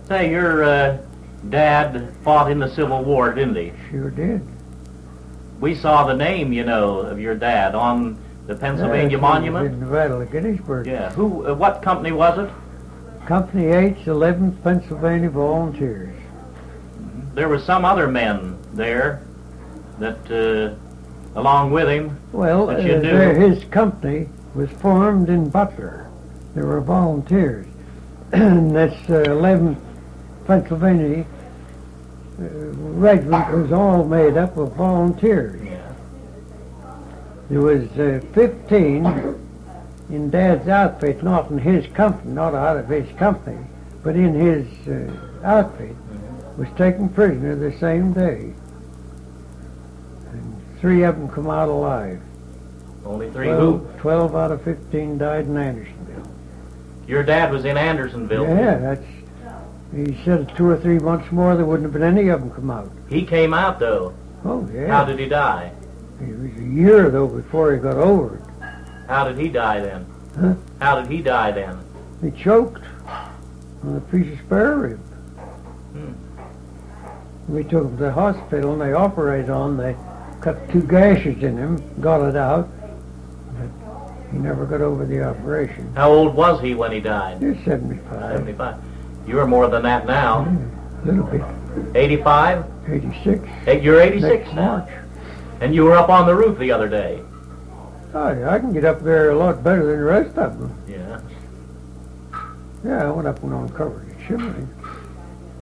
Say, your dad fought in the Civil War, didn't he? Sure did. We saw the name, you know, of your dad on the Pennsylvania Monument. In the Battle of Gettysburg. Yeah. Who? What company was it? Company H, 11th Pennsylvania Volunteers. There were some other men there that, along with him. Well, that you knew. his company was formed in Butler. There were volunteers. And this 11th Pennsylvania regiment was all made up of volunteers. Yeah. There was 15 in Dad's outfit, not in his company, not out of his company, but in his outfit, was taken prisoner the same day. And 3 of them come out alive. Only 3 who? 12 out of 15 died in Andersonville. Your dad was in Andersonville. Yeah, he said 2 or 3 months more there wouldn't have been any of them come out. He came out, though. Oh, yeah. How did he die? It was a year, though, before he got over it. How did he die then? Huh? How did he die then? He choked on a piece of spare rib. We took him to the hospital and they operated on. They cut 2 gashes in him, got it out, but he never got over the operation. How old was he when he died? He was 75. 75. You are more than that now. Yeah, a little bit. 85? 86. You're 86 Next now. March. And you were up on the roof the other day. I can get up there a lot better than the rest of them. Yeah. Yeah, I went up and uncovered the chimney.